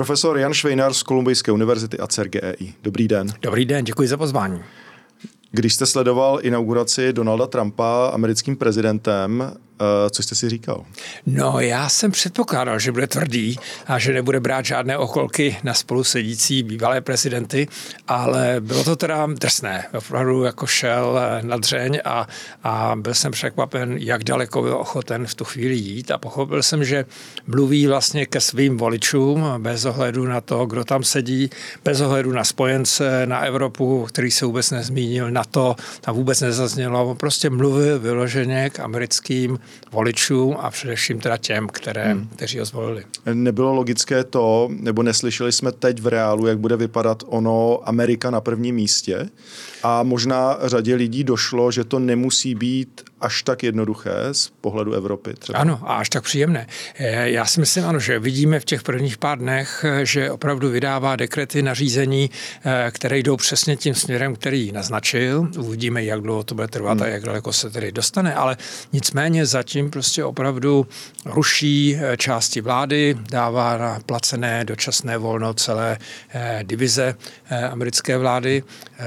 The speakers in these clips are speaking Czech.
profesor Jan Švejnar z Kolumbijské univerzity a CERGEI. Dobrý den. Dobrý den, děkuji za pozvání. Když jste sledoval inauguraci Donalda Trumpa americkým prezidentem, co jste si říkal? No, já jsem předpokládal, že bude tvrdý a že nebude brát žádné okolky na spolu sedící bývalé prezidenty, ale bylo to teda drsné. Opravdu jako šel na dřeň a byl jsem překvapen, jak daleko byl ochoten v tu chvíli jít a pochopil jsem, že mluví vlastně ke svým voličům bez ohledu na to, kdo tam sedí, bez ohledu na spojence, na Evropu, který se vůbec nezmínil, na to, tam vůbec nezaznělo. On prostě mluvil vyloženě k americkým voličům a především teda těm, kteří ho zvolili. Nebylo logické to, nebo neslyšeli jsme teď v reálu, jak bude vypadat ono Amerika na prvním místě a možná řadě lidí došlo, že to nemusí být až tak jednoduché z pohledu Evropy třeba. Ano, a až tak příjemné. Já si myslím, ano, že vidíme v těch prvních pár dnech, že opravdu vydává dekrety, nařízení, které jdou přesně tím směrem, který naznačil. Uvidíme, jak dlouho to bude trvat a jak daleko se tedy dostane, ale nicméně zatím prostě opravdu ruší části vlády, dává na placené dočasné volno celé divize americké vlády,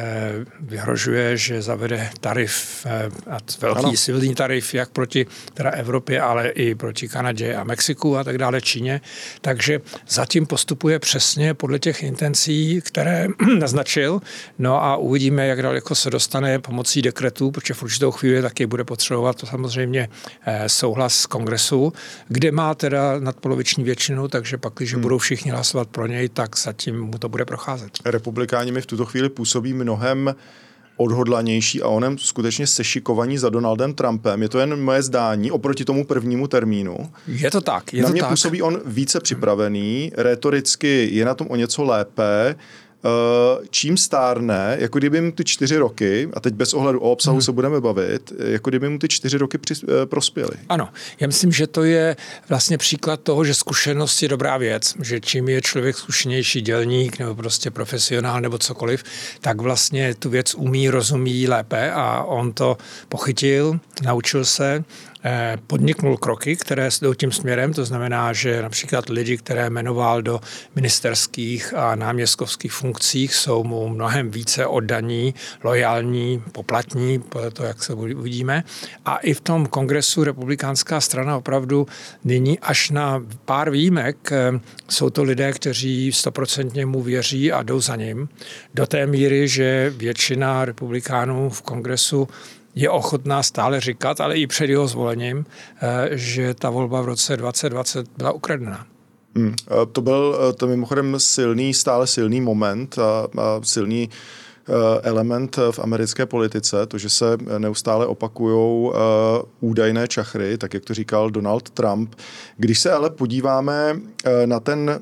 vyhrožuje, že zavede tarif, velký silný tarif, jak proti teda Evropě, ale i proti Kanadě a Mexiku a tak dále, Číně. Takže zatím postupuje přesně podle těch intencí, které naznačil. No a uvidíme, jak daleko se dostane pomocí dekretů, protože v určitou chvíli taky bude potřebovat to samozřejmě souhlas z kongresu, kde má teda nadpoloviční většinu, takže pak, když budou všichni hlasovat pro něj, tak zatím mu to bude procházet. Republikáni mi v tuto chvíli působí mnohem odhodlanější a onem skutečně sešikovaní za Donaldem Trumpem. Je to jen moje zdání oproti tomu prvnímu termínu. Je to tak. Na mě působí on více připravený, rétoricky je na tom o něco lépe, čím stárne, jako kdyby mu ty 4 roky, a teď bez ohledu o obsahu se budeme bavit, jako kdyby mu ty 4 roky prospěly. Ano, já myslím, že to je vlastně příklad toho, že zkušenost je dobrá věc, že čím je člověk zkušenější dělník nebo prostě profesionál nebo cokoliv, tak vlastně tu věc umí, rozumí lépe a on to pochytil, naučil se, podniknul kroky, které jdou tím směrem, to znamená, že například lidi, které jmenoval do ministerských a náměstkovských funkcích, jsou mu mnohem více oddaní, lojální, poplatní, to, jak se uvidíme. A i v tom kongresu republikánská strana opravdu nyní až na pár výjimek jsou to lidé, kteří 100% mu věří a jdou za ním. Do té míry, že většina republikánů v kongresu je ochotná stále říkat, ale i před jeho zvolením, že ta volba v roce 2020 byla ukradená. To byl to mimochodem stále silný moment a silný element v americké politice, to, že se neustále opakujou údajné čachry, tak jak to říkal Donald Trump. Když se ale podíváme na ten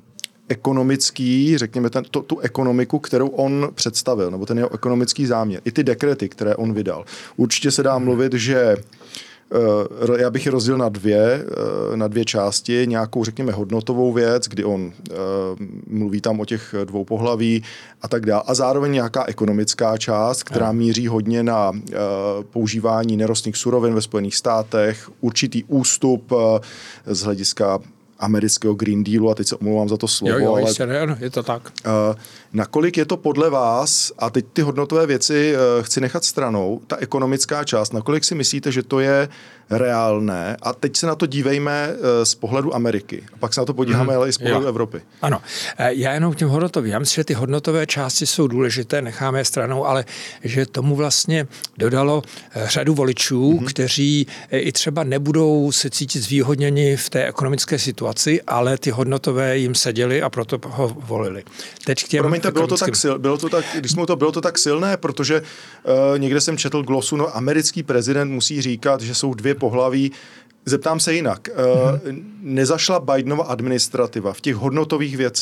ekonomický, řekněme, tu ekonomiku, kterou on představil, nebo ten jeho ekonomický záměr, i ty dekrety, které on vydal. Určitě se dá mluvit, že já bych je rozdělil na dvě části, nějakou, řekněme, hodnotovou věc, kdy on mluví tam o těch 2 pohlaví a tak dále, a zároveň nějaká ekonomická část, která míří hodně na používání nerostných surovin ve Spojených státech, určitý ústup z hlediska amerického Green Dealu, a teď se omlouvám za to slovo, ale je to tak. Nakolik je to podle vás, a teď ty hodnotové věci chci nechat stranou, ta ekonomická část, nakolik si myslíte, že to je reálné? A teď se na to dívejme z pohledu Ameriky. A pak se na to podíváme, ale i z pohledu Evropy. Ano, já jenom k těm hodnotovým. Já myslím, že ty hodnotové části jsou důležité, necháme je stranou, ale že tomu vlastně dodalo řadu voličů, kteří i třeba nebudou se cítit zvýhodněni v té ekonomické situaci, ale ty hodnotové jim seděli a proto ho volili. Teď k těm bylo to tak silné, protože někde jsem četl glosu, no americký prezident musí říkat, že jsou 2 pohlaví. Zeptám se jinak. Nezašla Bidenova administrativa v těch hodnotových věcech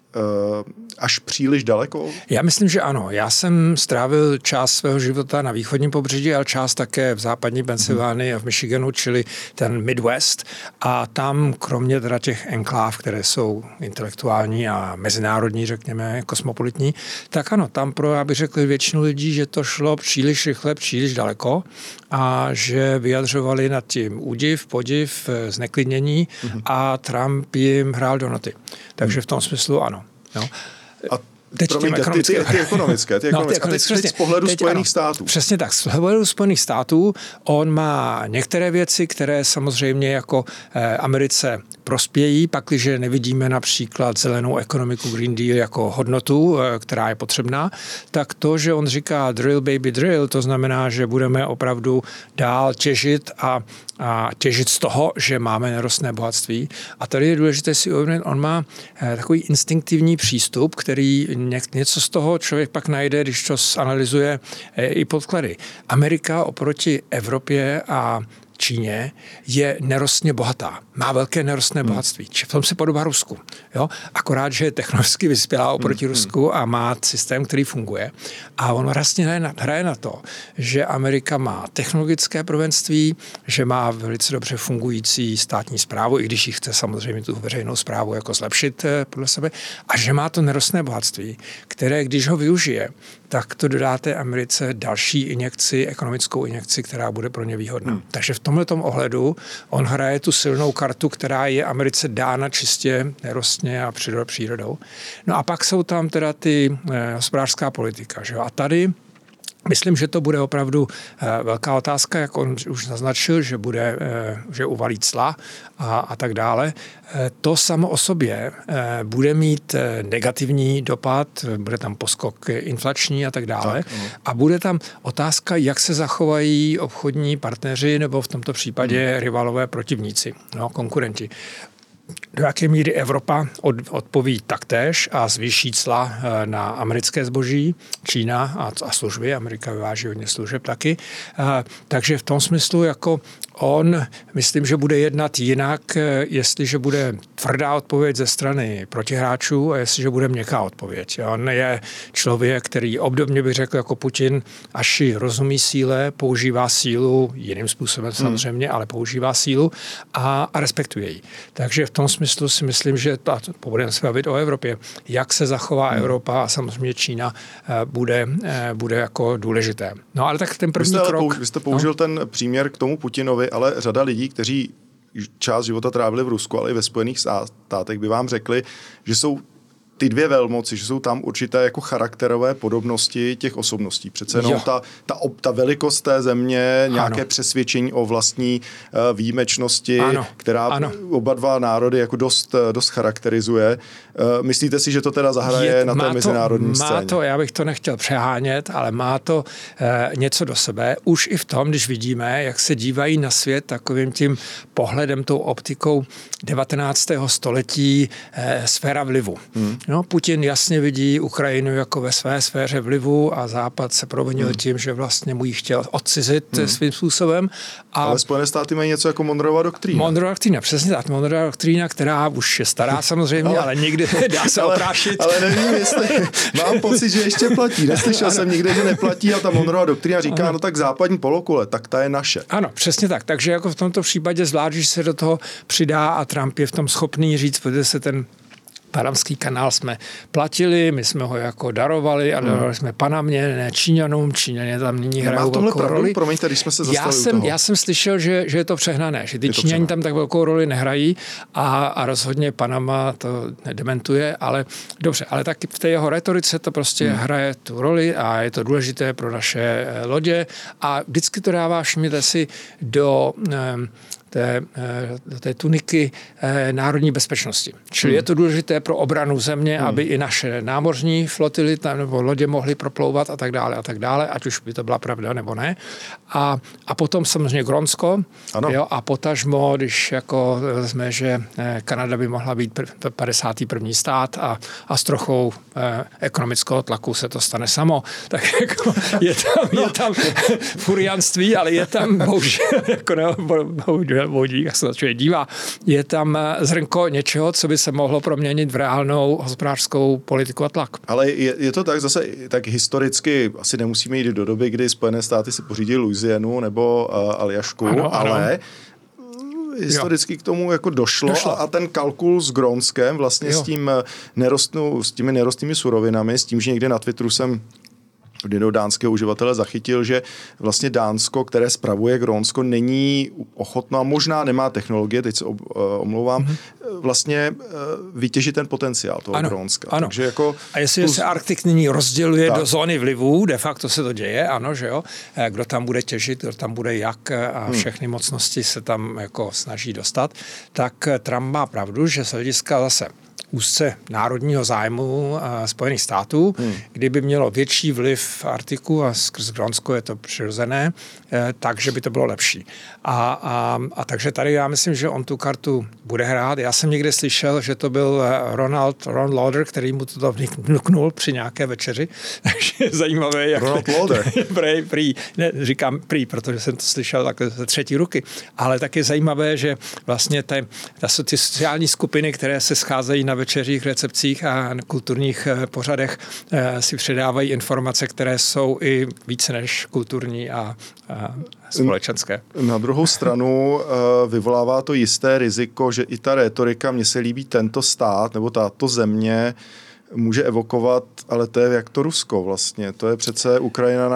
až příliš daleko? Já myslím, že ano. Já jsem strávil část svého života na východním pobřeží, ale část také v západní Pensylvánii a v Michiganu, čili ten Midwest. A tam, kromě teda těch enkláv, které jsou intelektuální a mezinárodní, řekněme, kosmopolitní, tak ano, tam já bych řekl většinu lidí, že to šlo příliš rychle, příliš daleko a že vyjadřovali nad tím údiv, podiv, zneklidnění a Trump jim hrál do noty. Takže v tom smyslu ano. No. A teď ty ekonomické. A teď z pohledu Spojených států. Přesně tak. Z pohledu Spojených států on má některé věci, které samozřejmě jako Americe prospějí, pakliže nevidíme například zelenou ekonomiku Green Deal jako hodnotu, která je potřebná, tak to, že on říká drill baby drill, to znamená, že budeme opravdu dál těžit a těžit z toho, že máme nerostné bohatství. A tady je důležité si uvědomit, on má takový instinktivní přístup, který něco z toho člověk pak najde, když to analyzuje i podklady. Amerika oproti Evropě a Číně je nerostně bohatá. Má velké nerostné bohatství. V tom se podobá Rusku. Jo? Akorát, že je technologicky vyspělá oproti Rusku a má systém, který funguje. A on vlastně hraje na to, že Amerika má technologické prvenství, že má velice dobře fungující státní správu, i když ji chce samozřejmě tu veřejnou správu jako zlepšit podle sebe, a že má to nerostné bohatství, které, když ho využije, tak to dodá té Americe další injekci, ekonomickou injekci, která bude pro ně výhodná. Takže v tomhletom ohledu on hraje tu silnou kartu, která je Americe dána čistě nerostně a přírodou. No a pak jsou tam teda ty hospodářská politika. Že? A tady myslím, že to bude opravdu velká otázka, jak on už naznačil, že uvalí cla a tak dále. To samo o sobě bude mít negativní dopad, bude tam poskok inflační a tak dále. A bude tam otázka, jak se zachovají obchodní partneři nebo v tomto případě rivalové protivníci, konkurenti. Do jaké míry Evropa odpoví taktéž a zvýší cla na americké zboží, Čína a služby, Amerika vyváží hodně služeb taky. Takže v tom smyslu jako on, myslím, že bude jednat jinak, jestliže bude tvrdá odpověď ze strany protihráčů a jestliže bude měkká odpověď. On je člověk, který obdobně bych řekl jako Putin, až rozumí síle, používá sílu jiným způsobem samozřejmě, ale používá sílu a respektuje ji. Takže v tom smyslu si myslím, že budeme se bavit o Evropě, jak se zachová Evropa a samozřejmě Čína bude jako důležité. No ale tak ten první krok... Vy jste použil ten příměr k tomu Putinovi, ale řada lidí, kteří část života trávili v Rusku, ale i ve Spojených státech, by vám řekli, že jsou ty dvě velmoci, že jsou tam určité jako charakterové podobnosti těch osobností. Přece jenom ta velikost té země, nějaké přesvědčení o vlastní výjimečnosti, která oba dva národy jako dost charakterizuje. Myslíte si, že to teda zahraje na té mezinárodní scéně? Má to, já bych to nechtěl přehánět, ale má to něco do sebe. Už i v tom, když vidíme, jak se dívají na svět takovým tím pohledem, tou optikou 19. století sféra vlivu. No, Putin jasně vidí Ukrajinu jako ve své sféře vlivu a Západ se provinil tím, že vlastně mu ji chtěl odcizit svým způsobem. Ale Spojené státy mají něco jako Monroeova doktrína. Monroeova doktrína, přesně tak. Monroeova doktrína, která už je stará samozřejmě, ale nikdy dá se oprášit. Ale nevím, jestli mám pocit, že ještě platí. Neslyšel jsem nikde, že neplatí a ta Monroeova doktrína říká, no tak západní polokule, tak ta je naše. Ano, přesně tak. Takže jako v tomto případě zvlášť, že se do toho přidá a Trump je v tom schopný říct, protože se ten Panamský kanál jsme platili, my jsme ho jako darovali a darovali jsme Panamě, ne Číňanům, Číňané tam nyní hrajou velkou roli. Promiňte, když jsme se zastavili já jsem slyšel, že je to přehnané, že ty Číňani tam tak velkou roli nehrají a rozhodně Panama to dementuje, ale dobře, ale taky v té jeho retorice to prostě hraje tu roli a je to důležité pro naše lodě a vždycky to dává, všimněte si, do té tuniky národní bezpečnosti. Čili je to důležité pro obranu země, aby i naše námořní flotily nebo lodě mohly proplouvat a tak dále, ať už by to byla pravda nebo ne. A potom samozřejmě Grónsko, jo, a potažmo, když jako jsme, že Kanada by mohla být 51. stát a s trochou ekonomického tlaku se to stane samo, tak jako je tam furianství, ale je tam bohužel jako velmoudí, jak se na člověk dívá, je tam zrnko něčeho, co by se mohlo proměnit v reálnou hospodářskou politiku a tlak. Ale je to tak zase, tak historicky asi nemusíme jít do doby, kdy Spojené státy si pořídili Louisianu nebo Aljašku, ale historicky k tomu jako došlo. A ten kalkul s Grónskem vlastně s těmi nerostnými surovinami, s tím, že někde na Twitteru jsem do dánského uživatele zachytil, že vlastně Dánsko, které spravuje Grónsko, není ochotno a možná nemá technologie, teď se omlouvám, vlastně vytěžit ten potenciál toho Grónska. Ano. Takže jako a jestli se Arktik nyní rozděluje do zóny vlivů, de facto se to děje, ano, že jo, kdo tam bude těžit, kdo tam bude jak a všechny mocnosti se tam jako snaží dostat, tak Trump má pravdu, že z hlediska zase úzce národního zájmu Spojených států, kdyby mělo větší vliv v Arktiku a skrz Grónsko je to přirozené, takže by to bylo lepší. A takže tady já myslím, že on tu kartu bude hrát. Já jsem někde slyšel, že to byl Ron Lauder, který mu to vnuknul při nějaké večeři. Takže je zajímavé, jak... Ronald Lauder? Říkám prý, protože jsem to slyšel takhle ze třetí ruky. Ale tak je zajímavé, že vlastně ty sociální skupiny, které se scházejí na večeřích, recepcích a kulturních pořadech, si předávají informace, které jsou i více než kulturní a společenské. Na druhou stranu vyvolává to jisté riziko, že i ta rétorika, mně se líbí tento stát nebo tato země, může evokovat, ale to je jak to Rusko vlastně. To je přece Ukrajina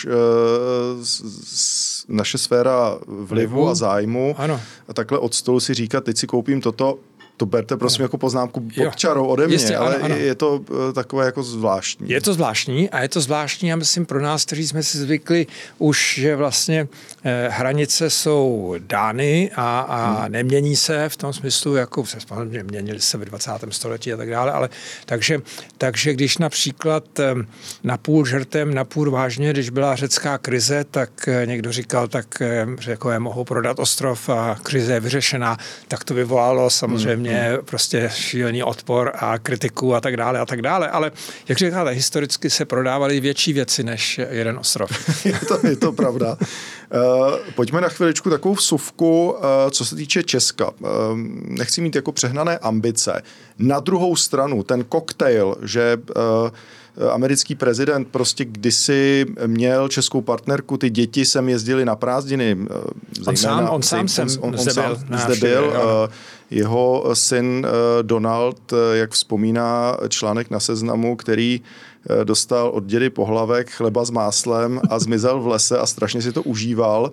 naše sféra vlivu a zájmu. Ano. A takhle od stolu si říkat, teď si koupím toto, to berte prosím jako poznámku pod čarou ode mě, jistě, ale ano. Je to takové jako zvláštní. Je to zvláštní a je to zvláštní, já myslím pro nás, kteří jsme si zvykli už, že vlastně hranice jsou dány a nemění se v tom smyslu, jako měnili se ve 20. století a tak dále, ale takže když například napůl žertem, napůl vážně, když byla řecká krize, tak někdo říkal, tak Řekové mohou prodat ostrov a krize je vyřešená, tak to vyvolalo samozřejmě prostě šílený odpor a kritiku a tak dále, ale jak říkáte, historicky se prodávaly větší věci než jeden ostrov. Je to pravda. Pojďme na chviličku takovou vsuvku, co se týče Česka. Nechci mít jako přehnané ambice. Na druhou stranu ten koktejl, že americký prezident prostě kdysi měl českou partnerku, ty děti sem jezdili na prázdniny. On sám zde byl. Jeho syn Donald, jak vzpomíná článek na Seznamu, který dostal od dědy pohlavek chleba s máslem a zmizel v lese a strašně si to užíval.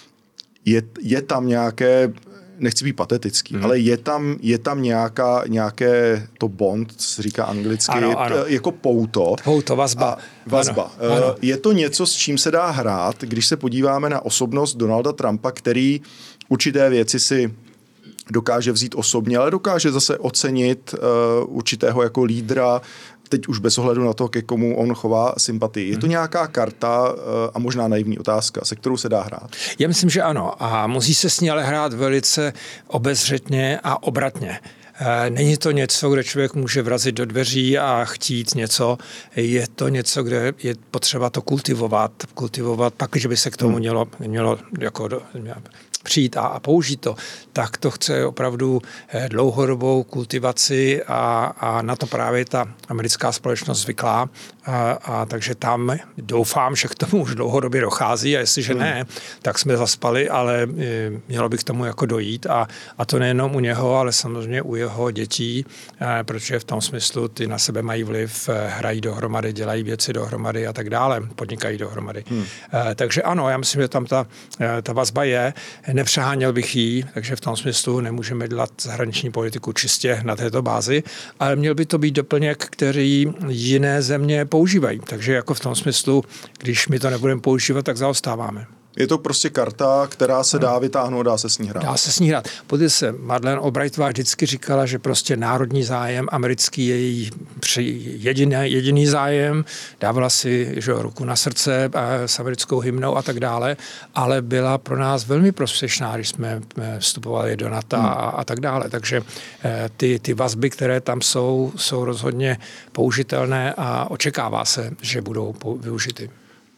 Je tam nějaké, nechci být patetický, ale je tam nějaké to bond, se říká anglicky, ano. jako pouto. Vazba. Ano. Je to něco, s čím se dá hrát, když se podíváme na osobnost Donalda Trumpa, který určité věci si dokáže vzít osobně, ale dokáže zase ocenit určitého jako lídra, teď už bez ohledu na to, ke komu on chová sympatii. Je to nějaká karta a možná naivní otázka, se kterou se dá hrát? Já myslím, že ano. A musí se s ní ale hrát velice obezřetně a obratně. Není to něco, kde člověk může vrazit do dveří a chtít něco. Je to něco, kde je potřeba to kultivovat, pak, když by se k tomu mělo jako přijít a použít to, tak to chce opravdu dlouhodobou kultivaci a na to právě ta americká společnost zvyklá. A takže tam doufám, že k tomu už dlouhodobě dochází a jestliže ne, tak jsme zaspali, ale mělo by k tomu jako dojít a to nejenom u něho, ale samozřejmě u jeho dětí, protože v tom smyslu ty na sebe mají vliv, hrají dohromady, dělají věci dohromady a tak dále, podnikají dohromady. Takže ano, já myslím, že tam ta vazba je. Nepřeháněl bych jí, takže v tom smyslu nemůžeme dělat zahraniční politiku čistě na této bázi, ale měl by to být doplněk, který jiné země používají. Takže jako v tom smyslu, když my to nebudeme používat, tak zaostáváme. Je to prostě karta, která se dá vytáhnout, dá se s ní hrát. Dá se s ní hrát. Podívejte se, Madeleine Albrightová vždycky říkala, že prostě národní zájem americký je její jediný zájem. Dávala si ruku na srdce s americkou hymnou a tak dále, ale byla pro nás velmi prospěšná, když jsme vstupovali do NATO a tak dále. Takže ty vazby, které tam jsou rozhodně použitelné a očekává se, že budou využity.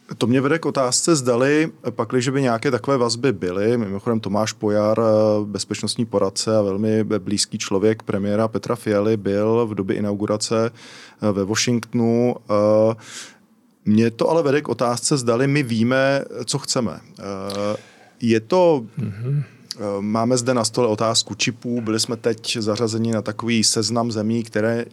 To mě vede k otázce, zdali, pakliže by nějaké takové vazby byly, mimochodem Tomáš Pojar, bezpečnostní poradce a velmi blízký člověk premiéra Petra Fialy, byl v době inaugurace ve Washingtonu. Mě to ale vede k otázce, zdali my víme, co chceme. Je to... Máme zde na stole otázku čipů. Byli jsme teď zařazeni na takový seznam zemí, které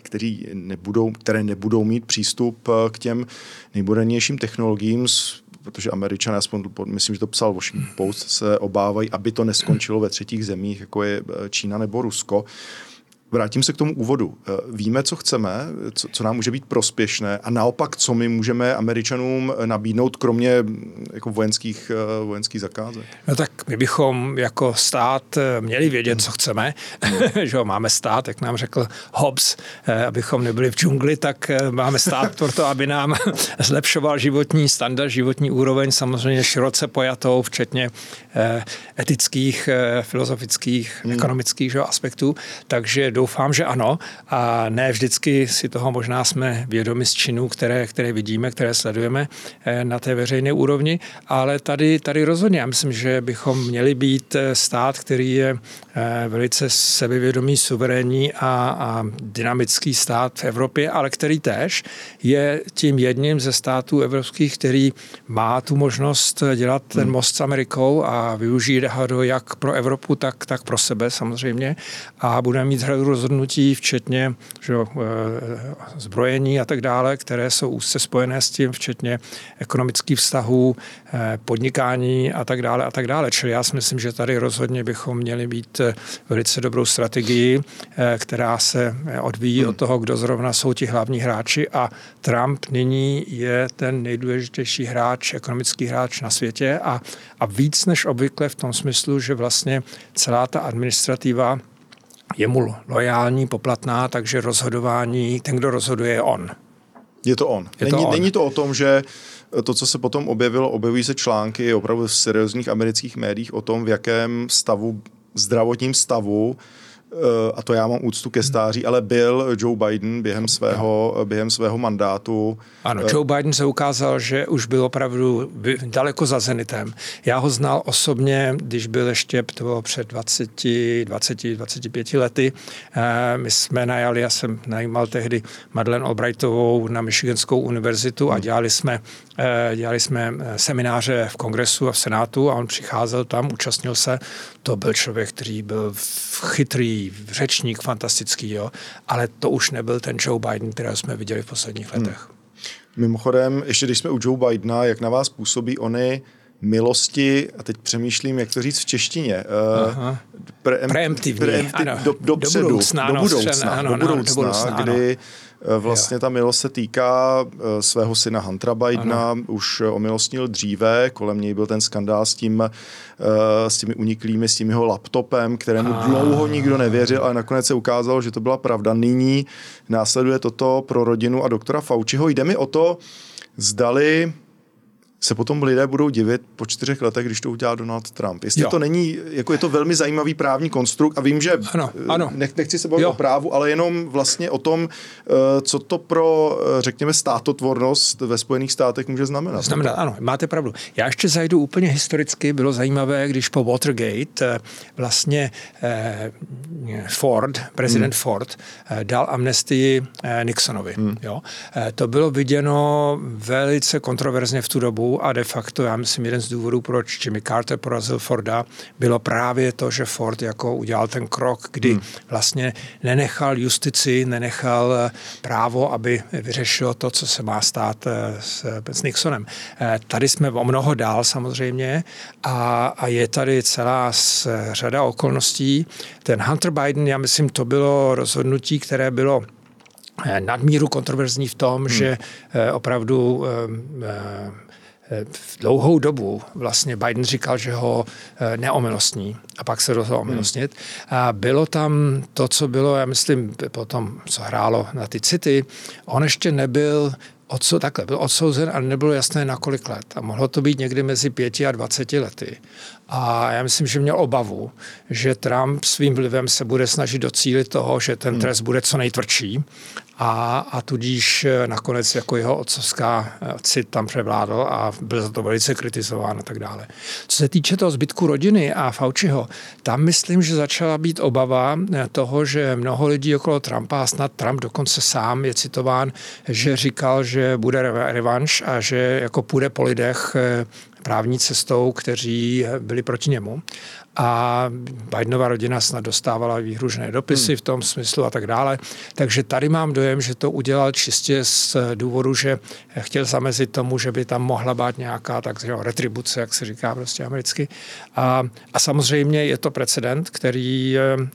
nebudou mít přístup k těm nejmodernějším technologiím, protože Američané, aspoň myslím, že to psal Washington Post, se obávají, aby to neskončilo ve třetích zemích, jako je Čína nebo Rusko. Vrátím se k tomu úvodu. Víme, co chceme, co nám může být prospěšné a naopak, co my můžeme Američanům nabídnout, kromě jako vojenských zakázek? No tak my bychom jako stát měli vědět, co chceme. Že máme stát, jak nám řekl Hobbes, abychom nebyli v džungli, tak máme stát proto, aby nám zlepšoval životní standard, životní úroveň, samozřejmě široce pojatou, včetně etických, filozofických, ekonomických aspektů. Takže doufám, že ano. A ne vždycky si toho možná jsme vědomi z činů, které vidíme, které sledujeme na té veřejné úrovni, ale tady rozhodně. Já myslím, že bychom měli být stát, který je velice sebevědomý, suverénní a dynamický stát v Evropě, ale který též je tím jedním ze států evropských, který má tu možnost dělat ten most s Amerikou a využít ho jak pro Evropu, tak pro sebe samozřejmě. A budeme mít rozhodnutí, včetně zbrojení a tak dále, které jsou úzce spojené s tím, včetně ekonomických vztahů, podnikání a tak dále a tak dále. Čili já si myslím, že tady rozhodně bychom měli mít velice dobrou strategii, která se odvíjí od toho, kdo zrovna jsou ti hlavní hráči a Trump nyní je ten nejdůležitější hráč, ekonomický hráč na světě a víc než obvykle v tom smyslu, že vlastně celá ta administrativa je mu lojální, poplatná, takže rozhodování, ten, kdo rozhoduje, je on. Je to on. Není to o tom, že to, co se potom objevují se články opravdu v seriózních amerických médiích o tom, v jakém zdravotním stavu, a to já mám úctu ke stáří, ale byl Joe Biden během svého mandátu. Ano, Joe Biden se ukázal, že už byl opravdu daleko za zenitem. Já ho znal osobně, když byl ještě, to bylo před 25 lety. My jsme najali, já jsem najímal tehdy Madeleine Albrightovou na Michiganskou univerzitu a dělali jsme semináře v kongresu a v senátu a on přicházel tam, účastnil se. To byl člověk, který byl chytrý, řečník fantastický, ale to už nebyl ten Joe Biden, kterého jsme viděli v posledních letech. Mimochodem, ještě když jsme u Joe Bidena, jak na vás působí ony milosti, a teď přemýšlím, jak to říct v češtině, preemptivní, do budoucna, kdy vlastně ta milost se týká svého syna Huntera Bidena, už omilostnil dříve, kolem něj byl ten skandál s těmi uniklými, s tím jeho laptopem, kterému dlouho nikdo nevěřil, ale nakonec se ukázalo, že to byla pravda. Nyní následuje toto pro rodinu a doktora Fauciho. Jde mi o to, zdali se potom lidé budou divit po 4 letech, když to udělá Donald Trump. Jestli to není, jako je to velmi zajímavý právní konstrukt a vím, že nechci se bavit o právu, ale jenom vlastně o tom, co to pro, řekněme, státotvornost ve Spojených státech může znamenat. Ano, máte pravdu. Já ještě zajdu úplně historicky. Bylo zajímavé, když po Watergate vlastně prezident Ford dal amnestii Nixonovi. To bylo viděno velice kontroverzně v tu dobu a de facto, já myslím, jeden z důvodů, proč Jimmy Carter porazil Forda, bylo právě to, že Ford jako udělal ten krok, kdy vlastně nenechal justici, nenechal právo, aby vyřešilo to, co se má stát s Nixonem. Tady jsme o mnoho dál samozřejmě a je tady celá řada okolností. Ten Hunter Biden, já myslím, to bylo rozhodnutí, které bylo nadmíru kontroverzní v tom, že opravdu v dlouhou dobu vlastně Biden říkal, že ho neomilostní a pak se rozhodl omilostnit. A bylo tam to, co bylo, já myslím, potom, co hrálo na ty city, on ještě nebyl byl odsouzen a nebylo jasné na kolik let. A mohlo to být někdy mezi 5 a 20 lety. A já myslím, že měl obavu, že Trump svým vlivem se bude snažit docílit toho, že ten trest bude co nejtvrdší a tudíž nakonec jako jeho otcovská cit tam převládl a byl za to velice kritizován a tak dále. Co se týče toho zbytku rodiny a Fauciho, tam myslím, že začala být obava toho, že mnoho lidí okolo Trumpa, a snad Trump dokonce sám je citován, že říkal, že bude revanš a že jako půjde po lidech právní cestou, kteří byli proti němu. A Bidenova rodina snad dostávala výhružné dopisy v tom smyslu a tak dále. Takže tady mám dojem, že to udělal čistě z důvodu, že chtěl zamezit tomu, že by tam mohla být nějaká takzvaná retribuce, jak se říká prostě americky. A samozřejmě je to precedent, který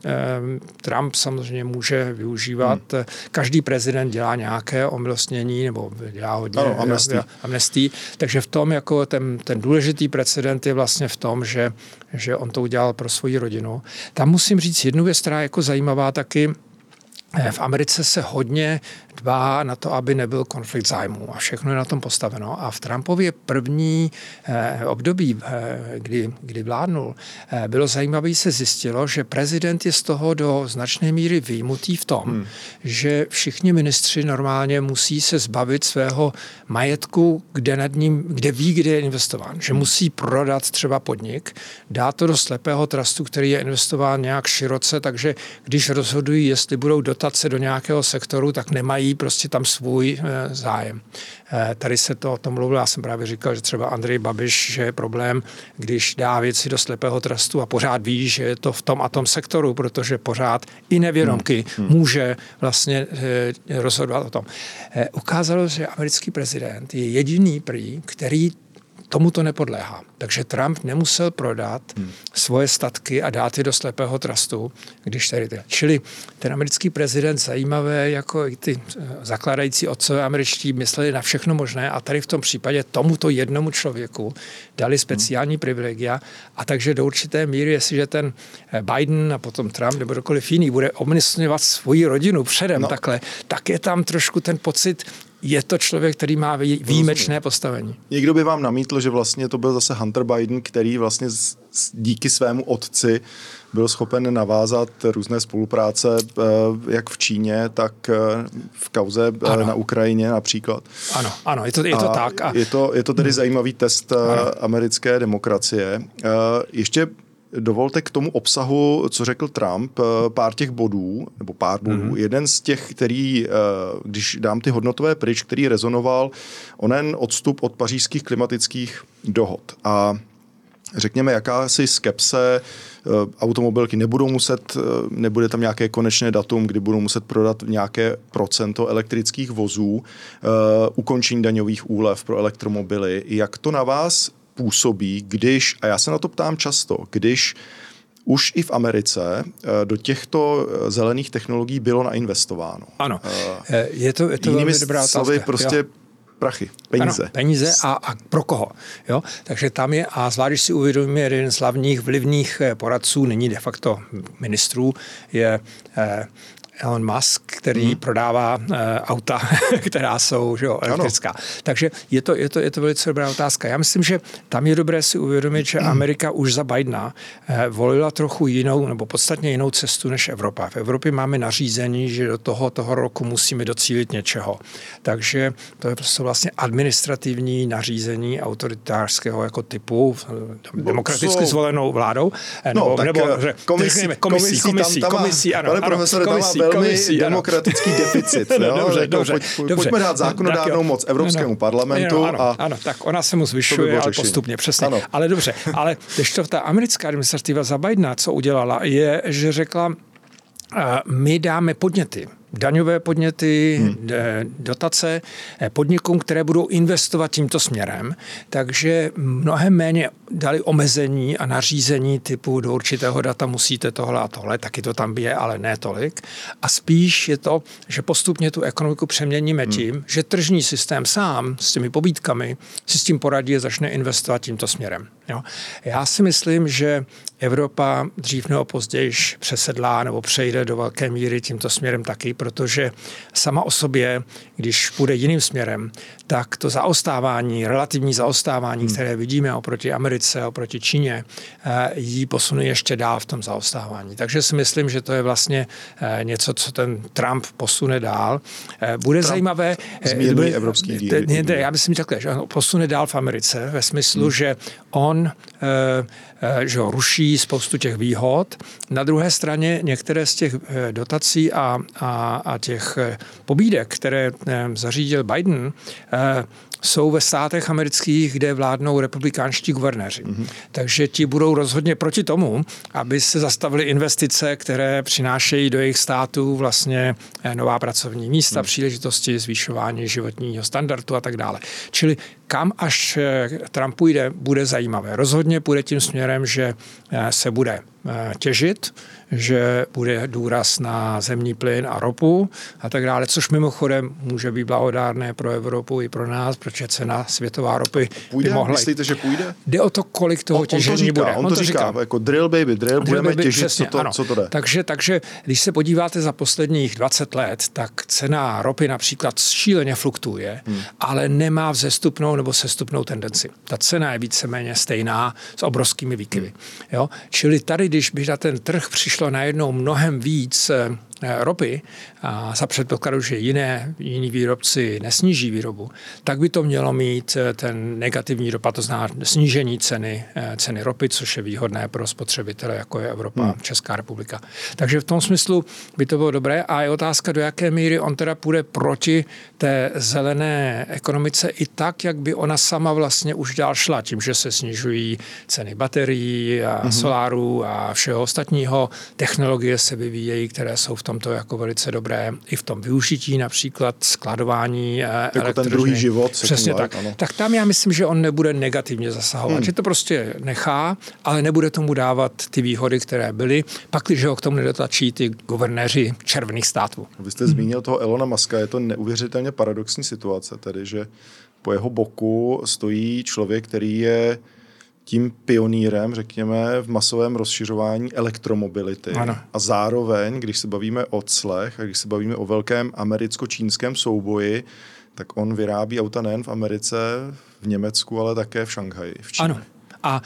Trump samozřejmě může využívat. Každý prezident dělá nějaké omilostnění nebo dělá hodně amnestii. Takže v tom jako ten důležitý precedent je vlastně v tom, že on to udělal pro svoji rodinu. Tam musím říct jednu věc, která je jako zajímavá taky. V Americe se hodně dbá na to, aby nebyl konflikt zájmů a všechno je na tom postaveno. A v Trumpově první období, kdy vládnul, bylo zajímavé, se zjistilo, že prezident je z toho do značné míry vyjmutý v tom, že všichni ministři normálně musí se zbavit svého majetku, kde ví, kde je investován. Že musí prodat třeba podnik, dát to do slepého trustu, který je investován nějak široce, takže když rozhodují, jestli budou dotace do nějakého sektoru, tak nemají prostě tam svůj zájem. Tady se to o tom mluvilo, já jsem právě říkal, že třeba Andrej Babiš, že je problém, když dá věci do slepého trustu a pořád ví, že je to v tom a tom sektoru, protože pořád i nevědomky může vlastně rozhodovat o tom. Ukázalo, že americký prezident je jediný prý, který tomuto nepodléhá. Takže Trump nemusel prodat svoje statky a dát je do slepého trustu, když tady to. Čili ten americký prezident zajímavé, jako i ty zakládající otcové američtí mysleli na všechno možné a tady v tom případě tomuto jednomu člověku dali speciální privilegia a takže do určité míry, jestliže ten Biden a potom Trump nebo kdokoliv jiný bude omyslňovat svoji rodinu předem takhle, tak je tam trošku ten pocit, je to člověk, který má výjimečné postavení. Někdo by vám namítl, že vlastně to byl zase Hunter Biden, který vlastně díky svému otci byl schopen navázat různé spolupráce, jak v Číně, tak v kauze na Ukrajině například. Ano, je to tak. Je to tedy zajímavý test americké demokracie. Ještě dovolte k tomu obsahu, co řekl Trump, pár bodů. Jeden z těch, který, když dám ty hodnotové pryč, který rezonoval, onen odstup od pařížských klimatických dohod. A řekněme, jakási skepse, automobilky nebude tam nějaké konečné datum, kdy budou muset prodat nějaké procento elektrických vozů, ukončení daňových úlev pro elektromobily. Jak to na vás působí, a já se na to ptám často, když už i v Americe do těchto zelených technologií bylo nainvestováno. Ano, je to velmi dobrá otázka. Slovy prostě prachy, peníze. Ano, peníze a pro koho. Jo? Takže tam je, a zvlášť, když si uvědomíme, jeden z hlavních vlivných poradců, není de facto ministrů, je Elon Musk, který prodává auta, která jsou elektrická. Ano. Takže je to velice dobrá otázka. Já myslím, že tam je dobré si uvědomit, že Amerika už za Bidena volila trochu jinou, nebo podstatně jinou cestu než Evropa. V Evropě máme nařízení, že do toho roku musíme docílit něčeho. Takže to je prostě vlastně administrativní nařízení autoritářského jako typu demokraticky zvolenou vládou. Komisí, ano. Pane profesore, tam má velmi demokratický deficit. Dobře. Pojďme dát zákonodárnou moc Evropskému parlamentu. Ano, tak ona se mu zvyšuje, ale postupně, přesně. Ano. Ale dobře, ale když to ta americká administrativa za Bidena, co udělala, je, že řekla, my dáme podněty, daňové podněty, dotace podnikům, které budou investovat tímto směrem. Takže mnohem méně dali omezení a nařízení typu do určitého data musíte tohle a tohle, taky to tam je, ale ne tolik. A spíš je to, že postupně tu ekonomiku přeměníme tím, že tržní systém sám s těmi pobídkami si s tím poradí a začne investovat tímto směrem. Jo. Já si myslím, že Evropa dřív nebo později přesedlá nebo přejde do velké míry tímto směrem taky, protože sama o sobě, když půjde jiným směrem, tak to zaostávání, relativní zaostávání, které vidíme oproti Americe, oproti Číně, jí posune ještě dál v tom zaostávání. Takže si myslím, že to je vlastně něco, co ten Trump posune dál. Bude zajímavé... Zmírní evropský výhody. Já myslím takhle, že on posune dál v Americe ve smyslu, že on že ho ruší spoustu těch výhod. Na druhé straně některé z těch dotací a těch pobídek, které zařídil Biden, jsou ve státech amerických, kde vládnou republikánští guvernéři. Takže ti budou rozhodně proti tomu, aby se zastavily investice, které přinášejí do jejich států vlastně nová pracovní místa, příležitosti, zvýšování životního standardu a tak dále. Čili kam až Trump půjde, bude zajímavé. Rozhodně půjde tím směrem, že se bude těžit, že bude důraz na zemní plyn a ropu a tak dále, což mimochodem může být blahodárné pro Evropu i pro nás, protože cena světová ropy půjde? by mohla... Myslíte, že půjde? Jde o to, kolik toho těžení bude. On to říká, jako drill baby, budeme těžit, přesně, co to jde. Takže když se podíváte za posledních 20 let, tak cena ropy například šíleně fluktuje, ale nemá vzestupnou nebo sestupnou tendenci. Ta cena je víceméně stejná s obrovskými výkyvy. Jo? Čili tady, když by na ten trh přišlo najednou mnohem víc ropy a za předpokladu, že jiní výrobci nesníží výrobu, tak by to mělo mít ten negativní dopad, to znamená snížení ceny ropy, což je výhodné pro spotřebitele, jako je Evropa, Česká republika. Takže v tom smyslu by to bylo dobré a je otázka, do jaké míry on teda půjde proti té zelené ekonomice i tak, jak by ona sama vlastně už dál šla, tím, že se snižují ceny baterií a solárů a všeho ostatního. Technologie se vyvíjejí, které jsou v tomto jako velice dobré, i v tom využití například skladování jako ten druhý život. Přesně tak. Tak tam já myslím, že on nebude negativně zasahovat. Že to prostě nechá, ale nebude tomu dávat ty výhody, které byly, pakliže ho k tomu nedotlačí ty guvernéři červených států. Vy jste zmínil toho Elona Muska, je to neuvěřitelně paradoxní situace, tedy, že po jeho boku stojí člověk, který je tím pionýrem, řekněme, v masovém rozšiřování elektromobility. Ano. A zároveň, když se bavíme o clech a když se bavíme o velkém americko-čínském souboji, tak on vyrábí auta nejen v Americe, v Německu, ale také v Šanghaji, v Číně. Ano. A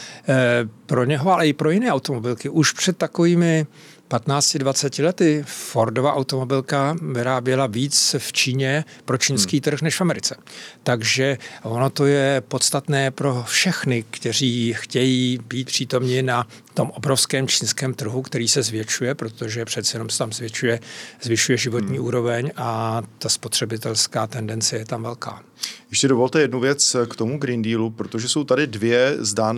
pro něho, ale i pro jiné automobilky, už před takovými 15-20 lety Fordova automobilka vyráběla víc v Číně pro čínský trh než v Americe. Takže ono to je podstatné pro všechny, kteří chtějí být přítomni na tom obrovském čínském trhu, který se zvětšuje, protože přece jenom se tam zvyšuje životní úroveň a ta spotřebitelská tendence je tam velká. Ještě dovolte jednu věc k tomu Green Dealu, protože jsou tady dvě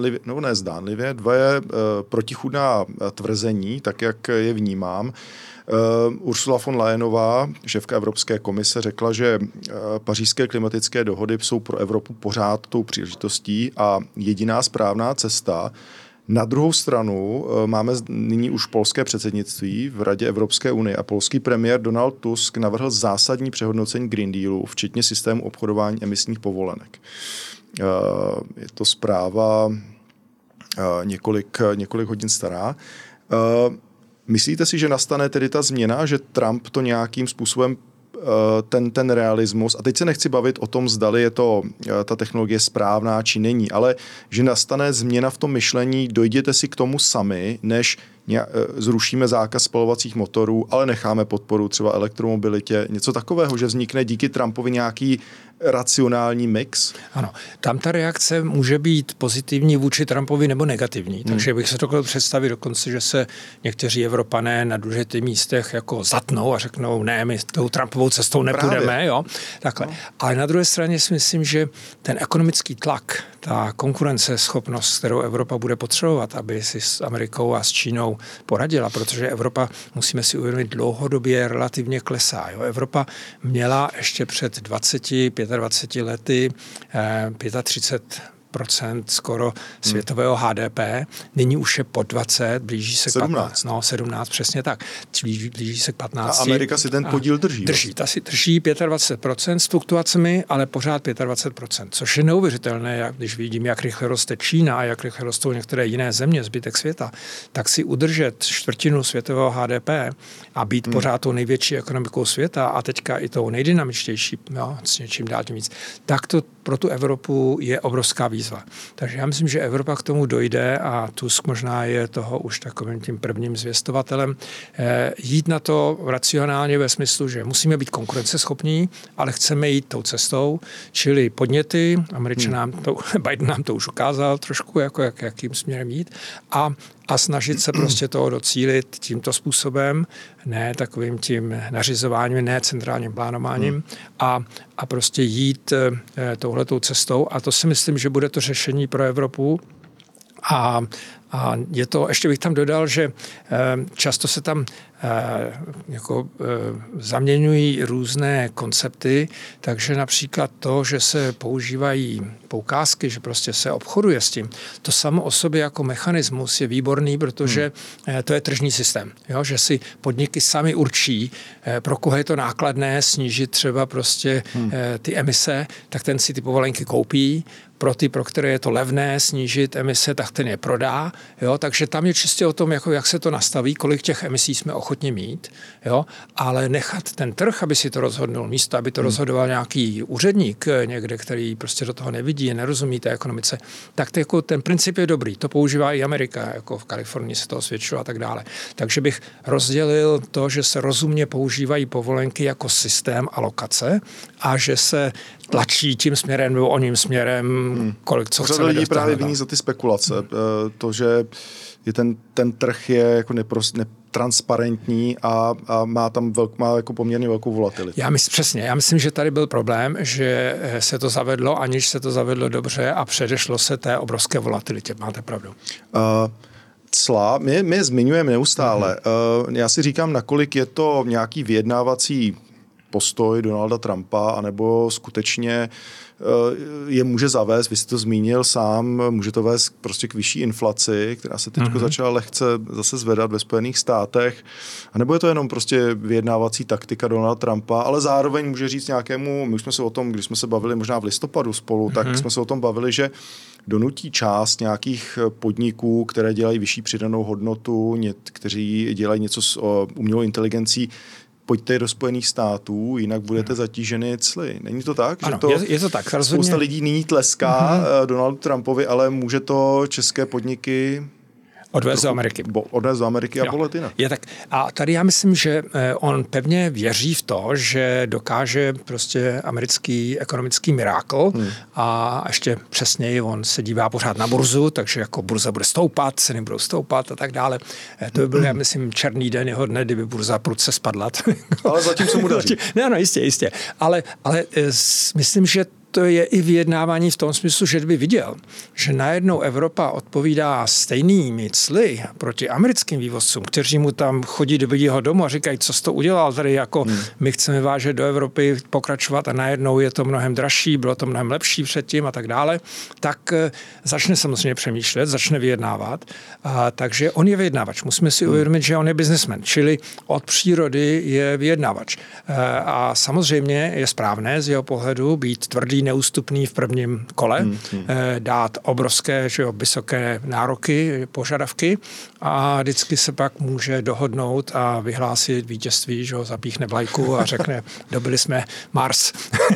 protichůdná tvrzení, tak jak je vnímám. Ursula von Leyenová, šéfka Evropské komise, řekla, že pařížské klimatické dohody jsou pro Evropu pořád tou příležitostí a jediná správná cesta. Na druhou stranu máme nyní už polské předsednictví v Radě Evropské unie a polský premiér Donald Tusk navrhl zásadní přehodnocení Green Dealu, včetně systému obchodování emisních povolenek. Je to zpráva několik hodin stará. Myslíte si, že nastane tedy ta změna, že Trump to nějakým způsobem ten realismus, a teď se nechci bavit o tom, zdali je to ta technologie správná, či není, ale že nastane změna v tom myšlení, dojděte si k tomu sami, než zrušíme zákaz spalovacích motorů, ale necháme podporu třeba elektromobilitě, něco takového, že vznikne díky Trumpovi nějaký racionální mix? Ano, tam ta reakce může být pozitivní vůči Trumpovi nebo negativní, takže bych se dokázal představit dokonce, že se někteří Evropané na důležitých místech jako zatnou a řeknou, ne, my tou Trumpovou cestou nepůjdeme, jo, takhle. No. Ale na druhé straně si myslím, že ten ekonomický tlak, ta konkurenceschopnost, kterou Evropa bude potřebovat, aby si s Amerikou a s Čínou poradila, protože Evropa, musíme si uvědomit, dlouhodobě relativně klesá. Jo. Evropa měla ještě před 25 lety skoro světového HDP, nyní už je pod 20, blíží se 17. 15. No, 17, přesně tak. Blíží se k 15. A Amerika si ten podíl drží. Ta si drží 25% s fluktuacemi, ale pořád 25%, což je neuvěřitelné, když vidím, jak rychle roste Čína a jak rychle rostou některé jiné země, zbytek světa, tak si udržet čtvrtinu světového HDP a být pořád tou největší ekonomikou světa a teďka i tou nejdynamičtější, s něčím dál tím víc, tak to pro tu Evropu je obrovská výzva. Takže já myslím, že Evropa k tomu dojde a Tusk možná je toho už takovým tím prvním zvěstovatelem. Jít na to racionálně ve smyslu, že musíme být konkurenceschopní, ale chceme jít tou cestou, čili podněty, Biden nám to už ukázal trošku, jakým směrem jít, a snažit se prostě toho docílit tímto způsobem, ne takovým tím nařizováním, ne centrálním plánováním a prostě jít touhletou cestou. A to si myslím, že bude to řešení pro Evropu. A je to, ještě bych tam dodal, že často se tam zaměňují různé koncepty, takže například to, že se používají poukázky, že prostě se obchoduje s tím, to samo o sobě jako mechanismus je výborný, protože to je tržní systém, jo? Že si podniky sami určí, pro koho je to nákladné snížit třeba prostě ty emise, tak ten si ty povolenky koupí, pro které je to levné snížit emise, tak ten je prodá. Jo? Takže tam je čistě o tom, jak se to nastaví, kolik těch emisí jsme ochotni mít, jo? Ale nechat ten trh, aby si to rozhodnul, místo, aby to rozhodoval nějaký úředník někde, který prostě do toho nevidí, nerozumí té ekonomice, tak jako ten princip je dobrý. To používá i Amerika, jako v Kalifornii se to osvědčilo a tak dále. Takže bych rozdělil to, že se rozumně používají povolenky jako systém alokace a že se tlačí tím směrem nebo oním směrem, kolik co chceme. Lidí právě viní za ty spekulace. To, že je ten trh je jako netransparentní a má jako poměrně velkou volatilitu. Já myslím, že tady byl problém, že se to zavedlo, aniž se to zavedlo dobře a předešlo se té obrovské volatilitě. Máte pravdu. Cla, my je zmiňujeme neustále. Já si říkám, nakolik je to nějaký vyjednávací postoj Donalda Trumpa, anebo skutečně je může zavést, vy jste to zmínil sám, může to vést prostě k vyšší inflaci, která se teď začala lehce zase zvedat ve Spojených státech, anebo je to jenom prostě vyjednávací taktika Donalda Trumpa, ale zároveň může říct nějakému, my už jsme se o tom, když jsme se bavili možná v listopadu spolu, tak jsme se o tom bavili, že donutí část nějakých podniků, které dělají vyšší přidanou hodnotu, kteří dělají něco s umělou inteligencí, pojďte do Spojených států, jinak budete zatíženy cly. Není to tak? Ano, je to tak. Spousta lidí nyní tleská Donaldu Trumpovi, ale může to české podniky odvést do Ameriky. Odvést do Ameriky a bolet jinak. Je tak. A tady já myslím, že on pevně věří v to, že dokáže prostě americký ekonomický mirákl a ještě přesněji on se dívá pořád na burzu, takže jako burza bude stoupat, ceny budou stoupat a tak dále. To by byl, já myslím, černý den jeho dne, kdyby burza prudce spadla. Ale zatím se mu daří. No, jistě. Ale myslím, že to je i vyjednávání v tom smyslu, že by viděl, že najednou Evropa odpovídá stejnými cly proti americkým vývozcům, kteří mu tam chodí do jeho domu a říkají, co jsi to udělal, tady jako my chceme vážet do Evropy, pokračovat a najednou je to mnohem dražší, bylo to mnohem lepší předtím a tak dále, tak začne samozřejmě přemýšlet, začne vyjednávat. Takže on je vyjednávač. Musíme si uvědomit, že on je businessman, čili od přírody je vyjednávač. A samozřejmě je správné z jeho pohledu být tvrdý, neústupný v prvním kole, dát obrovské, vysoké nároky, požadavky a vždycky se pak může dohodnout a vyhlásit vítězství, že ho zapíchne vlajku a řekne, dobili jsme Mars,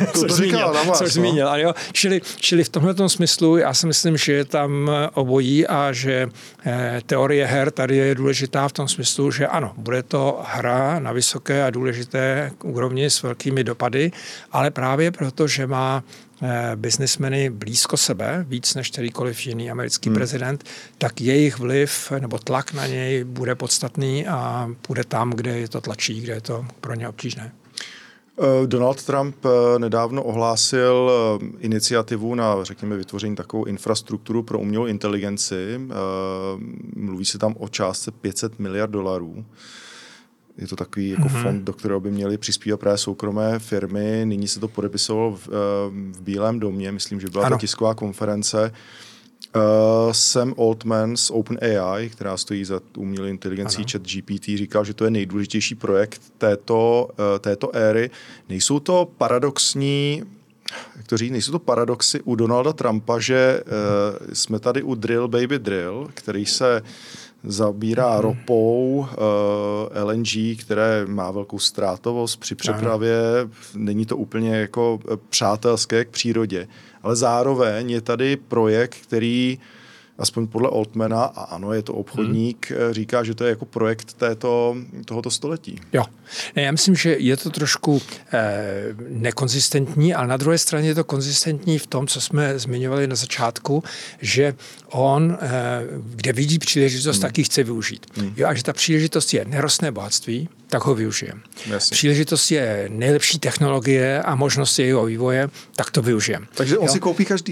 což zmínil. Jo? Čili v tomhletom smyslu já si myslím, že je tam obojí a že teorie her tady je důležitá v tom smyslu, že ano, bude to hra na vysoké a důležité úrovni s velkými dopady, ale právě proto, že má biznismeny blízko sebe, víc než kterýkoliv jiný americký prezident, tak jejich vliv nebo tlak na něj bude podstatný a bude tam, kde je to tlačí, kde je to pro ně obtížné. Donald Trump nedávno ohlásil iniciativu na, řekněme, vytvoření takovou infrastrukturu pro umělou inteligenci. Mluví se tam o částce $500 miliard. je to takový jako fond, do kterého by měly přispívat právě soukromé firmy. Nyní se to podepisovalo v Bílém domě, myslím, že byla ta tisková konference. Sam Altman z OpenAI, která stojí za umělou inteligencí ChatGPT, říkal, že to je nejdůležitější projekt této éry. Nejsou to paradoxy u Donalda Trumpa, že jsme tady u Drill Baby Drill, který se zabírá ropou, LNG, které má velkou ztrátovost při přepravě. Není to úplně jako přátelské k přírodě. Ale zároveň je tady projekt, který aspoň podle Altmana, a ano, je to obchodník, říká, že to je jako projekt tohoto století. Jo. Ne, já myslím, že je to trošku nekonzistentní, ale na druhé straně je to konzistentní v tom, co jsme zmiňovali na začátku, že on, kde vidí příležitost, tak ji chce využít. Jo, a že ta příležitost je nerostné bohatství, tak ho využijeme. Příležitost je nejlepší technologie a možnost jejího vývoje, tak to využijeme. Takže on si koupí každý.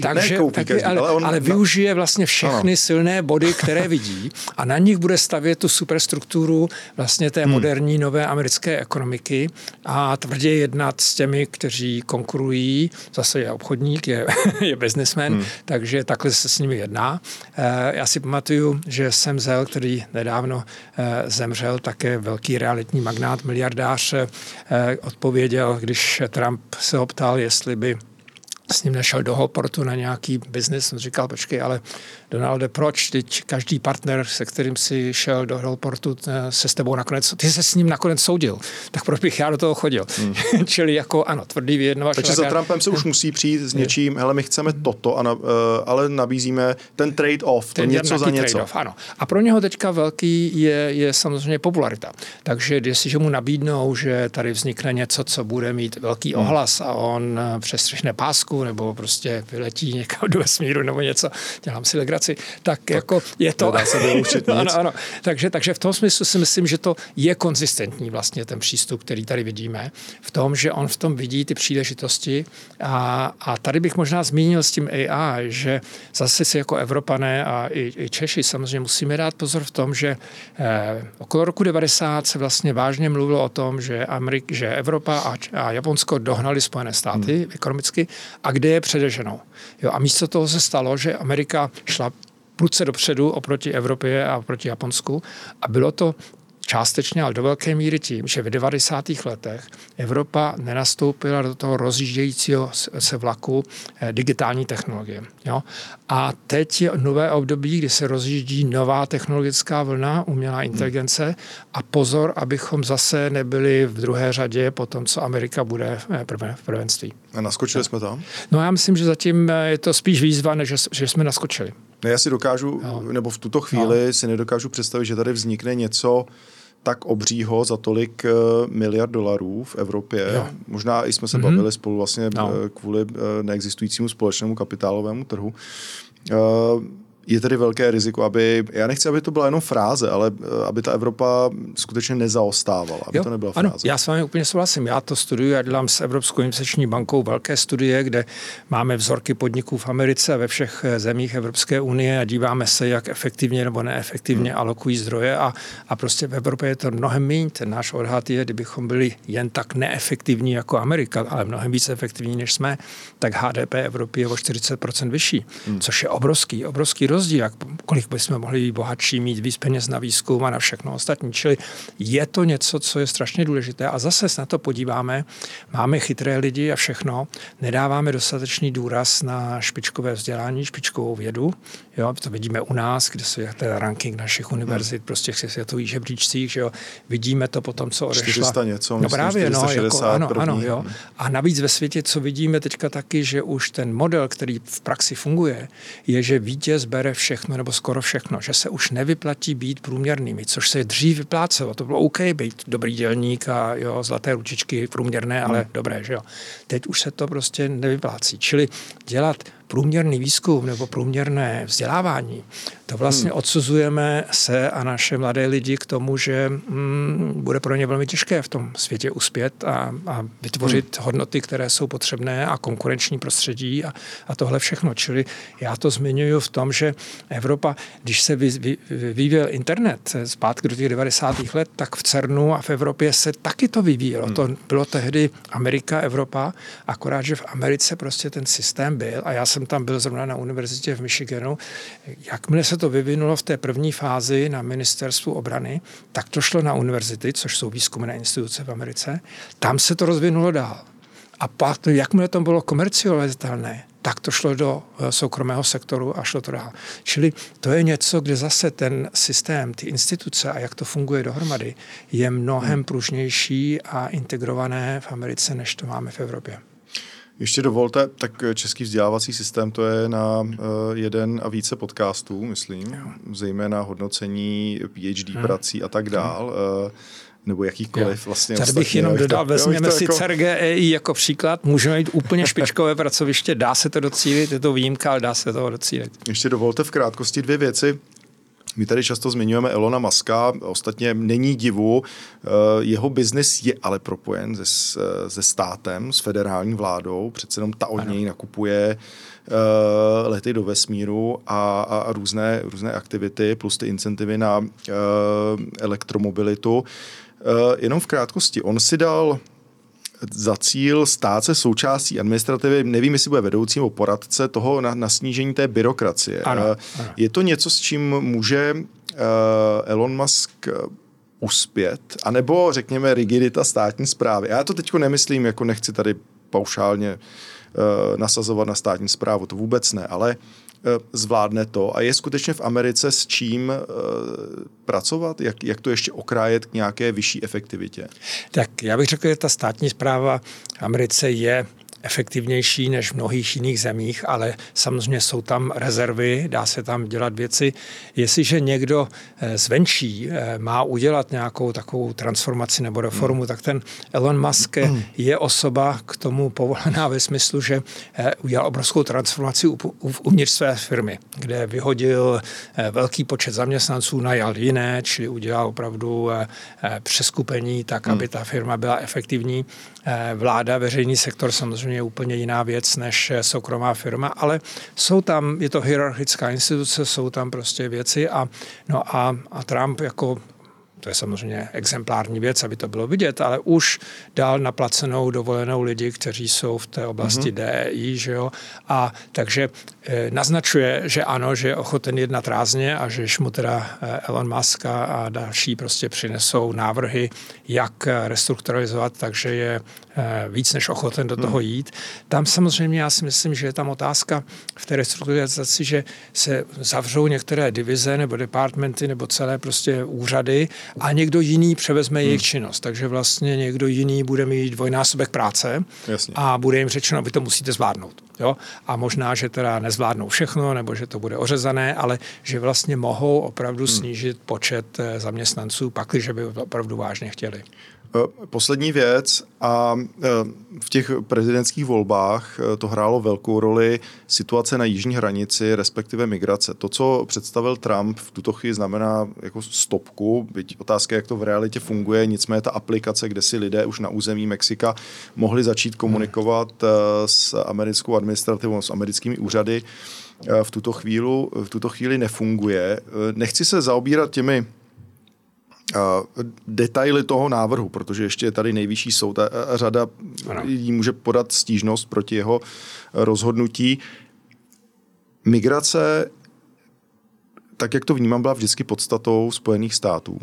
Ale využije vlastně všechny silné body, které vidí a na nich bude stavět tu superstrukturu vlastně té moderní nové americké ekonomiky a tvrdě jednat s těmi, kteří konkurují. Zase je obchodník, je businessman, takže takhle se s nimi jedná. Já si pamatuju, že Sam Zell, který nedávno zemřel, také velký realitní magnát, miliardář, odpověděl, když Trump se ho ptal, jestli by s ním nešel do Hallportu na nějaký biznis. On říkal, počkej, ale Donalde, proč? Teď každý partner, se kterým si šel do Hallportu, se s tebou nakonec, ty se s ním nakonec soudil. Tak proč bych já do toho chodil? Čili jako ano, tvrdý vyjednavač. Takže za Trumpem se už musí přijít s něčím, hele, my chceme toto, ale nabízíme ten trade-off, to něco za něco. Ano. A pro něho teďka velký je samozřejmě popularita. Takže jestliže mu nabídnou, že tady vznikne něco, co bude mít velký ohlas a on přestřihne pásku nebo prostě vyletí někam do vesmíru nebo něco, dělám si legraci, tak jako je to... Nedá se vyloučit nic. Ano. Takže v tom smyslu si myslím, že to je konzistentní vlastně ten přístup, který tady vidíme, v tom, že on v tom vidí ty příležitosti a tady bych možná zmínil s tím AI, že zase si jako Evropané a i Češi samozřejmě musíme dát pozor v tom, že okolo roku 90 se vlastně vážně mluvilo o tom, že Evropa a Japonsko dohnali Spojené státy ekonomicky a kde je předeženou. Jo, a místo toho se stalo, že Amerika šla prudce dopředu oproti Evropě a oproti Japonsku a bylo to částečně, ale do velké míry tím, že v 90. letech Evropa nenastoupila do toho rozjíždějícího se vlaku digitální technologie. Jo? A teď je nové období, kdy se rozjíždí nová technologická vlna, umělá inteligence a pozor, abychom zase nebyli v druhé řadě po tom, co Amerika bude v prvenství. A naskočili jsme tam? No já myslím, že zatím je to spíš výzva, než že jsme naskočili. No já si dokážu, nebo v tuto chvíli si nedokážu představit, že tady vznikne něco tak obřího za tolik miliard dolarů v Evropě. Jo. Možná i jsme se bavili spolu vlastně kvůli neexistujícímu společnému kapitálovému trhu. Je tedy velké riziko, já nechci, aby to byla jenom fráze, ale aby ta Evropa skutečně nezaostávala, aby to nebyla fráze. Ano, já s vámi úplně souhlasím. Já to studuju, já dělám s Evropskou investiční bankou velké studie, kde máme vzorky podniků v Americe a ve všech zemích Evropské unie a díváme se, jak efektivně nebo neefektivně alokují zdroje a prostě v Evropě je to mnohem méně. Ten náš odhad je, kdybychom byli jen tak neefektivní jako Amerika, ale mnohem víc efektivní, než jsme, tak HDP Evropy je o 40% vyšší, což je obrovský rozdíl, kolik bychom mohli být bohatší, mít víc peněz na výzkum a na všechno ostatní. Čili je to něco, co je strašně důležité a zase se na to podíváme, máme chytré lidi a všechno, nedáváme dostatečný důraz na špičkové vzdělání, špičkovou vědu. Jo, to vidíme u nás, kde je ten ranking našich univerzit, prostě v světových žebříčcích, že jo, vidíme to potom, co odešla. 400 něco, no právě, 460 ano, jo. A navíc ve světě, co vidíme teďka taky, že už ten model, který v praxi funguje, je, že vítěz bere všechno nebo skoro všechno, že se už nevyplatí být průměrnými, což se dřív vyplácelo. To bylo OK být dobrý dělník a jo, zlaté ručičky průměrné, ale dobré, že jo. Teď už se to prostě nevyplácí. Čili dělat průměrný výzkum nebo průměrné vzdělávání, to vlastně odsuzujeme se a naše mladé lidi k tomu, že bude pro ně velmi těžké v tom světě uspět a vytvořit hodnoty, které jsou potřebné a konkurenční prostředí a tohle všechno. Čili já to zmiňuji v tom, že Evropa, když se vyvíjel internet zpátky do těch 90. let, tak v CERNu a v Evropě se taky to vyvíjelo. To bylo tehdy Amerika, Evropa, akorát, že v Americe prostě ten systém byl a já jsem tam byl zrovna na univerzitě v Michiganu. Jakmile se to vyvinulo v té první fázi na ministerstvu obrany, tak to šlo na univerzity, což jsou výzkumné instituce v Americe. Tam se to rozvinulo dál. A pak, jakmile to bylo komercializatelné, tak to šlo do soukromého sektoru a šlo to dál. Čili to je něco, kde zase ten systém, ty instituce a jak to funguje dohromady, je mnohem pružnější a integrované v Americe, než to máme v Evropě. Ještě dovolte, tak český vzdělávací systém to je na jeden a více podcastů, myslím, zejména hodnocení PhD prací a tak dál. Nebo jakýkoliv vlastně. Tady bych jenom dodal, vezměme si CERGEI jako příklad, můžeme jít úplně špičkové pracoviště, dá se to docílit, je to výjimka, ale dá se toho docílit. Ještě dovolte v krátkosti 2 věci. My tady často zmiňujeme Elona Muska, ostatně není divu, jeho biznis je ale propojen se státem, s federální vládou, přece jenom ta od něj nakupuje lety do vesmíru a různé aktivity, plus ty incentivy na elektromobilitu. Jenom v krátkosti, on si dal za cíl stát se součástí administrativy, nevím, jestli bude vedoucí nebo poradce toho na snížení té byrokracie. Ano. Je to něco, s čím může Elon Musk uspět? A nebo řekněme rigidita státní správy? Já to teďko nemyslím, jako nechci tady paušálně nasazovat na státní správu, to vůbec ne, ale zvládne to a je skutečně v Americe s čím pracovat? Jak to ještě okrájet k nějaké vyšší efektivitě? Tak já bych řekl, že ta státní správa v Americe je efektivnější než v mnohých jiných zemích, ale samozřejmě jsou tam rezervy, dá se tam dělat věci. Jestliže někdo zvenčí má udělat nějakou takovou transformaci nebo reformu, tak ten Elon Musk je osoba k tomu povolaná ve smyslu, že udělal obrovskou transformaci uvnitř své firmy, kde vyhodil velký počet zaměstnanců, najal jiné, čili udělal opravdu přeskupení tak, aby ta firma byla efektivní. Vláda, veřejný sektor samozřejmě je úplně jiná věc než soukromá firma, ale jsou tam, je to hierarchická instituce, jsou tam prostě věci a Trump jako, to je samozřejmě exemplární věc, aby to bylo vidět, ale už dal na placenou dovolenou lidi, kteří jsou v té oblasti DEI, že jo, a takže naznačuje, že ano, že je ochoten jednat rázně a že mu teda Elon Musk a další prostě přinesou návrhy, jak restrukturalizovat, takže je víc než ochoten do toho jít. Tam samozřejmě já si myslím, že je tam otázka v té restrukturalizaci, že se zavřou některé divize nebo departmenty nebo celé prostě úřady a někdo jiný převezme jejich činnost. Takže vlastně někdo jiný bude mít dvojnásobek práce. Jasně. A bude jim řečeno, vy to musíte zvládnout. Jo? A možná, že teda nezvládnou všechno, nebo že to bude ořezané, ale že vlastně mohou opravdu snížit počet zaměstnanců, pakliže by opravdu vážně chtěli. Poslední věc a v těch prezidentských volbách to hrálo velkou roli situace na jižní hranici, respektive migrace. To, co představil Trump, v tuto chvíli znamená jako stopku, byť otázka, jak to v realitě funguje, nicméně ta aplikace, kde si lidé už na území Mexika mohli začít komunikovat s americkou administrativou, s americkými úřady, v tuto chvíli nefunguje. Nechci se zaobírat těmi detaily toho návrhu, protože ještě je tady nejvyšší soud a řada lidí může podat stížnost proti jeho rozhodnutí. Migrace, tak jak to vnímám, byla vždycky podstatou Spojených států.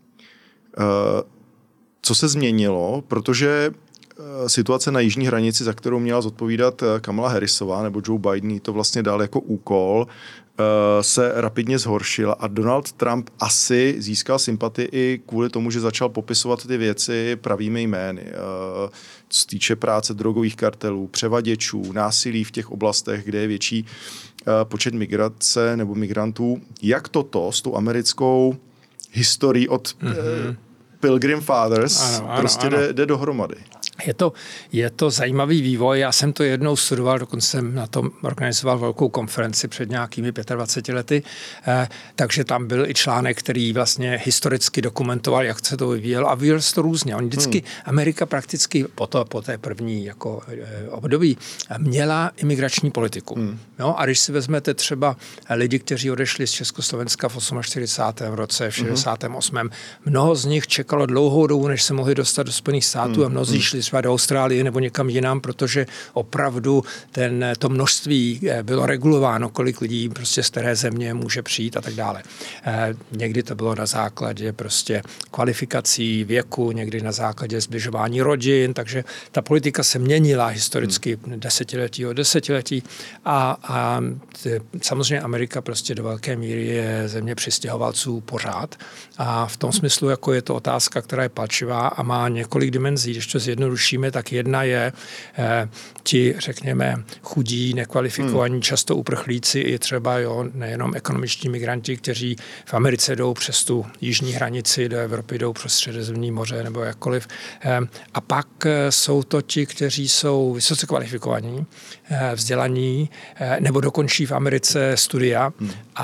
Co se změnilo? Protože situace na jižní hranici, za kterou měla zodpovídat Kamala Harrisová nebo Joe Biden, to vlastně dal jako úkol, se rapidně zhoršila a Donald Trump asi získal sympatii i kvůli tomu, že začal popisovat ty věci pravými jmény. Co se týče práce drogových kartelů, převaděčů, násilí v těch oblastech, kde je větší počet migrace nebo migrantů. Jak toto s tou americkou historií od Pilgrim Fathers prostě jde dohromady? Je to zajímavý vývoj. Já jsem to jednou studoval, dokonce jsem na tom organizoval velkou konferenci před nějakými 25 lety, takže tam byl i článek, který vlastně historicky dokumentoval, jak se to vyvíjelo a vyvíjelo se to různě. Oni vždycky, Amerika prakticky po té první jako období měla imigrační politiku. No, a když si vezmete třeba lidi, kteří odešli z Československa v 48. roce, v 68. Mnoho z nich čekalo dlouhou dobu, než se mohli dostat do Spojených států a mnozí šli třeba do Austrálie nebo někam jinam, protože opravdu to množství bylo regulováno, kolik lidí prostě z které země může přijít a tak dále. Někdy to bylo na základě prostě kvalifikací, věku, někdy na základě zbližování rodin, takže ta politika se měnila historicky desetiletí od desetiletí a samozřejmě Amerika prostě do velké míry je země přistěhovalců pořád a v tom smyslu, jako je to otázka, která je palčivá a má několik dimenzí. Když to zjednodušíme, tak jedna je ti, řekněme, chudí, nekvalifikovaní, často uprchlíci i třeba nejenom ekonomičtí migranti, kteří v Americe jdou přes tu jižní hranici do Evropy, jdou přes Středozemní moře nebo jakkoliv. A pak jsou to ti, kteří jsou vysoce kvalifikovaní, vzdělaní, nebo dokončí v Americe studia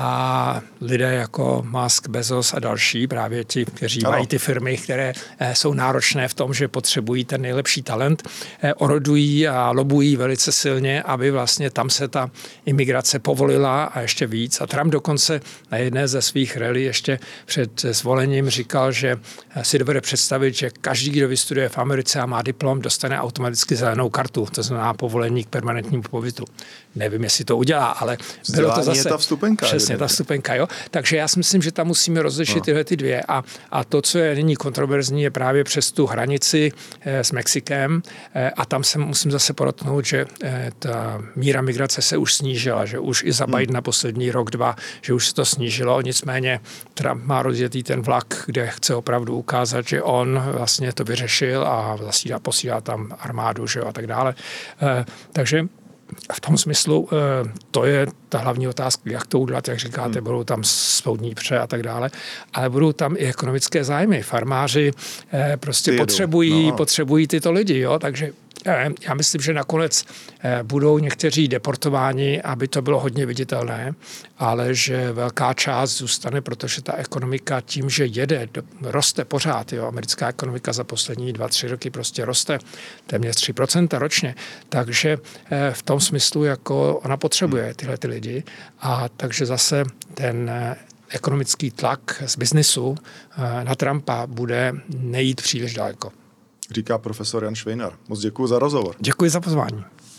a lidé jako Musk, Bezos a další, právě ti, kteří mají ty firmy, které jsou náročné v tom, že potřebují ten nejlepší talent, orodují a lobují velice silně, aby vlastně tam se ta imigrace povolila a ještě víc. A Trump dokonce na jedné ze svých rally ještě před zvolením říkal, že si dovede představit, že každý, kdo vystuduje v Americe a má diplom, dostane automaticky zelenou kartu, to znamená povolení k permanentnímu pobytu. Nevím, jestli to udělá, ale bylo to zase... ta vstupenka. Přesně, ta vstupenka, jo. Takže já si myslím, že tam musíme rozlišit tyhle ty dvě. A to, co je nyní kontroverzní, je právě přes tu hranici s Mexikem a tam se musím zase podotknout, že ta míra migrace se už snížila, že už i za Bidena poslední rok, 2, že už se to snížilo, nicméně Trump má rozjetý ten vlak, kde chce opravdu ukázat, že on vlastně to vyřešil a posílá tam armádu, že jo, a tak dále. Takže v tom smyslu to je ta hlavní otázka, jak to udělat, jak říkáte, budou tam soudní pře a tak dále, ale budou tam i ekonomické zájmy. Farmáři prostě potřebují tyto lidi, jo, takže já myslím, že nakonec budou někteří deportováni, aby to bylo hodně viditelné, ale že velká část zůstane, protože ta ekonomika tím, že roste pořád. Jo, americká ekonomika za poslední 2-3 roky prostě roste téměř 3% ročně, takže v tom smyslu, jako ona potřebuje tyhle ty lidi a takže zase ten ekonomický tlak z biznisu na Trumpa bude nejít příliš daleko. Říká profesor Jan Švejnar. Moc děkuji za rozhovor. Děkuji za pozvání.